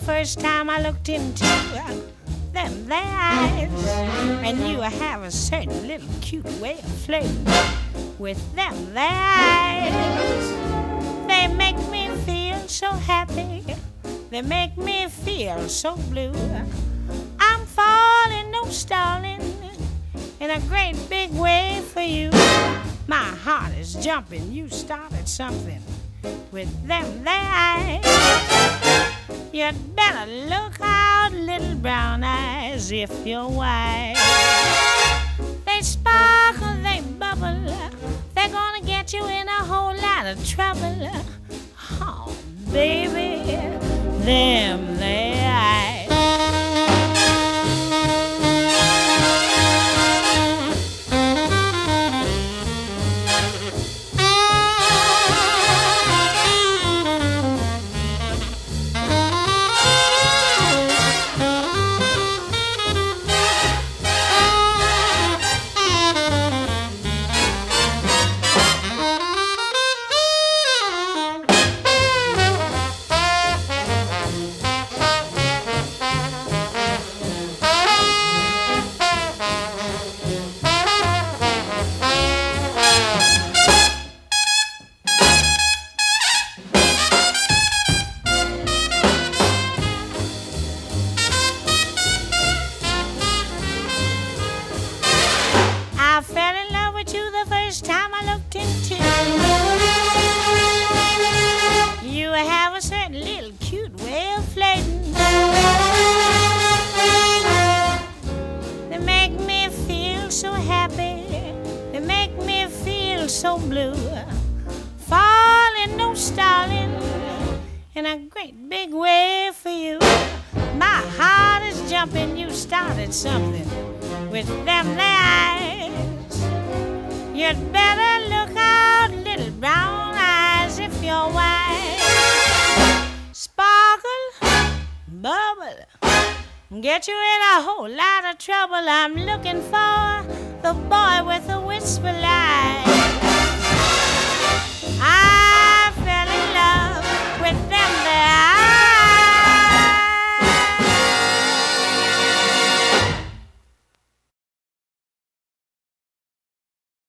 first time I looked into them their eyes. And you have a certain little cute way of flirting with them their eyes. They make me feel so happy. They make me feel so blue. I'm falling, no stalling, in a great big way for you. My heart is jumping. You started something with them their eyes. You'd better look out, little brown eyes, if you're wise. They sparkle, they bubble. They're gonna get you in a whole lot of trouble. Oh, baby, them their eyes. I fell in love with you the first time I looked into you. You have a certain little cute way of flirting. They make me feel so happy. They make me feel so blue. Falling, no stalling, in a great big way for you. My heart is jumping. You started something with them there eyes. You'd better look out, little brown eyes, if you're wise. Sparkle, bubble, get you in a whole lot of trouble. I'm looking for the boy with the wistful eyes.